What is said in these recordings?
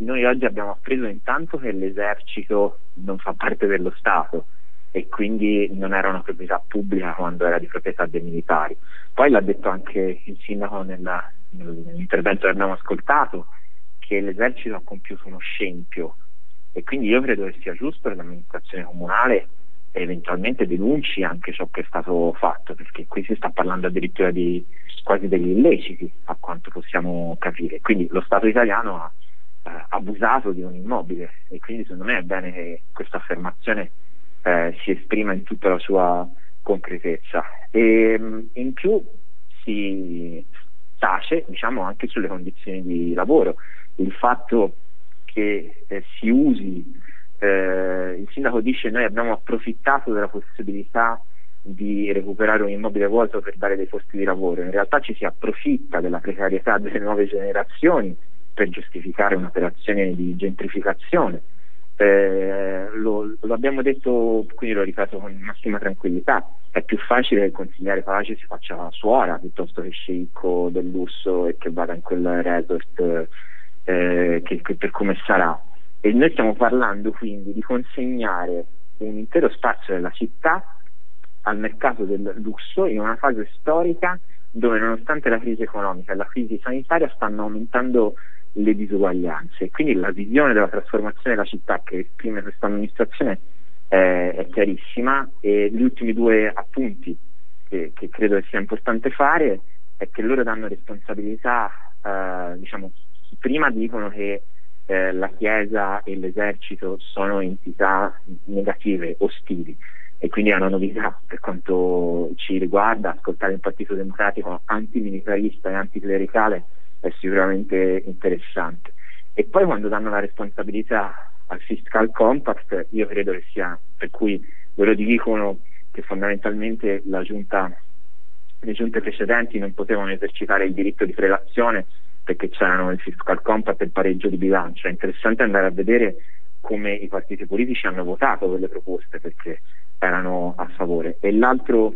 noi oggi abbiamo appreso intanto che l'esercito non fa parte dello Stato e quindi non era una proprietà pubblica quando era di proprietà dei militari. Poi l'ha detto anche il sindaco nell'intervento che abbiamo ascoltato, che l'esercito ha compiuto uno scempio, e quindi io credo che sia giusto che l'amministrazione comunale eventualmente denunci anche ciò che è stato fatto, perché qui si sta parlando addirittura di quasi degli illeciti, a quanto possiamo capire. Quindi lo Stato italiano ha abusato di un immobile, e quindi secondo me è bene che questa affermazione si esprima in tutta la sua concretezza. E in più si tace, diciamo, anche sulle condizioni di lavoro. Il fatto che si usi, il sindaco dice: noi abbiamo approfittato della possibilità di recuperare un immobile vuoto per dare dei posti di lavoro. In realtà ci si approfitta della precarietà delle nuove generazioni per giustificare un'operazione di gentrificazione. Lo abbiamo detto, quindi lo ripeto con massima tranquillità: è più facile che il consigliere Pace si faccia suora piuttosto che sceicco del lusso e che vada in quel resort che per come sarà. E noi stiamo parlando quindi di consegnare un intero spazio della città al mercato del lusso in una fase storica dove, nonostante la crisi economica e la crisi sanitaria, stanno aumentando le disuguaglianze. Quindi la visione della trasformazione della città che esprime questa amministrazione è chiarissima, e gli ultimi due appunti che credo sia importante fare è che loro danno responsabilità, diciamo, prima dicono che la Chiesa e l'esercito sono entità negative, ostili, e quindi è una novità per quanto ci riguarda. Ascoltare il Partito Democratico antimilitarista e anticlericale è sicuramente interessante. E poi quando danno la responsabilità al Fiscal Compact, io credo che sia, per cui loro dicono che fondamentalmente le giunte precedenti non potevano esercitare il diritto di prelazione perché c'erano il Fiscal Compact e il pareggio di bilancio. È interessante andare a vedere come i partiti politici hanno votato quelle proposte, perché erano a favore. E l'altro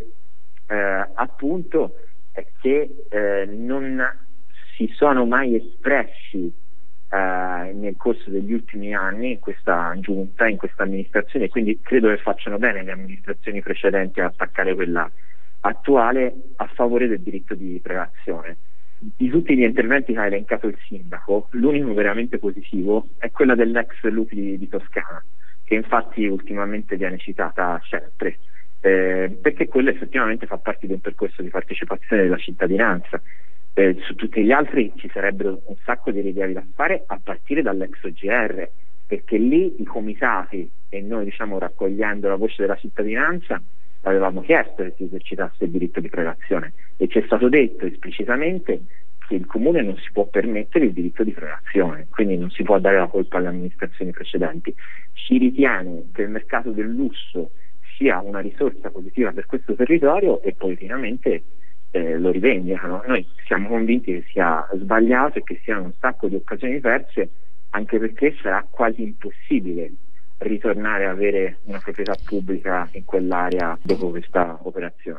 appunto è che non si sono mai espressi nel corso degli ultimi anni in questa giunta, in questa amministrazione, quindi credo che facciano bene le amministrazioni precedenti a attaccare quella attuale a favore del diritto di prelazione. Di tutti gli interventi che ha elencato il sindaco, l'unico veramente positivo è quella dell'ex Lupi di Toscana, che infatti ultimamente viene citata sempre, perché quello effettivamente fa parte di un percorso di partecipazione della cittadinanza. Su tutti gli altri ci sarebbero un sacco di rilievi da fare, a partire dall'ex OGR, perché lì i comitati, e noi, diciamo, raccogliendo la voce della cittadinanza, avevamo chiesto che si esercitasse il diritto di prelazione, e ci è stato detto esplicitamente che il comune non si può permettere il diritto di prelazione, quindi non si può dare la colpa alle amministrazioni precedenti. Si ritiene che il mercato del lusso sia una risorsa positiva per questo territorio e politicamente lo rivendicano. Noi siamo convinti che sia sbagliato e che siano un sacco di occasioni perse, anche perché sarà quasi impossibile ritornare a avere una proprietà pubblica in quell'area dopo questa operazione.